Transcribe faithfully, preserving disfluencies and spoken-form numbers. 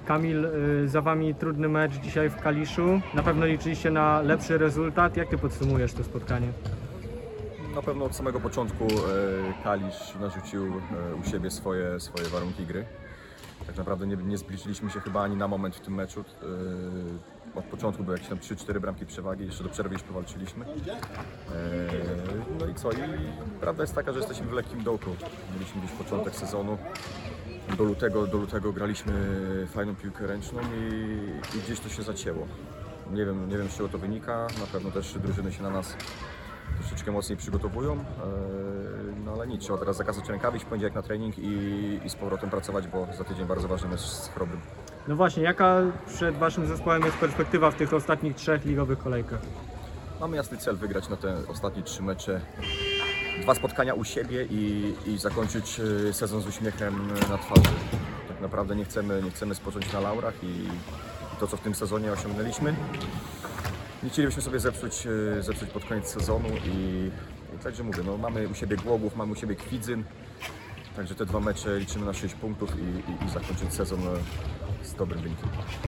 Kamil, y, za Wami trudny mecz dzisiaj w Kaliszu. Na pewno liczyliście na lepszy rezultat. Jak Ty podsumujesz to spotkanie? Na pewno od samego początku e, Kalisz narzucił e, u siebie swoje, swoje warunki gry. Tak naprawdę nie, nie zbliżyliśmy się chyba ani na moment w tym meczu. E, od początku były jakieś tam trzy cztery bramki przewagi, jeszcze do przerwy już powalczyliśmy. E, no i co? I prawda jest taka, że jesteśmy w lekkim dołku. Mieliśmy gdzieś początek sezonu. Do lutego, do lutego graliśmy fajną piłkę ręczną i, i gdzieś to się zacięło. Nie wiem, nie wiem z czego to wynika. Na pewno też drużyny się na nas troszeczkę mocniej przygotowują, no ale nic, trzeba teraz zakazać rękawic, w poniedziałek na trening i, i z powrotem pracować, bo za tydzień bardzo ważny mecz z Chrobrym. No właśnie, jaka przed Waszym zespołem jest perspektywa w tych ostatnich trzech ligowych kolejkach? Mamy jasny cel wygrać na te ostatnie trzy mecze, dwa spotkania u siebie i, i zakończyć sezon z uśmiechem na twarzy. Tak naprawdę nie chcemy, nie chcemy spocząć na laurach i, i to, co w tym sezonie osiągnęliśmy, nie chcielibyśmy sobie zepsuć, zepsuć pod koniec sezonu i, i także mówię, no, mamy u siebie Głogów, mamy u siebie Kwidzyn, także te dwa mecze liczymy na sześć punktów i, i, i zakończyć sezon z dobrym wynikiem.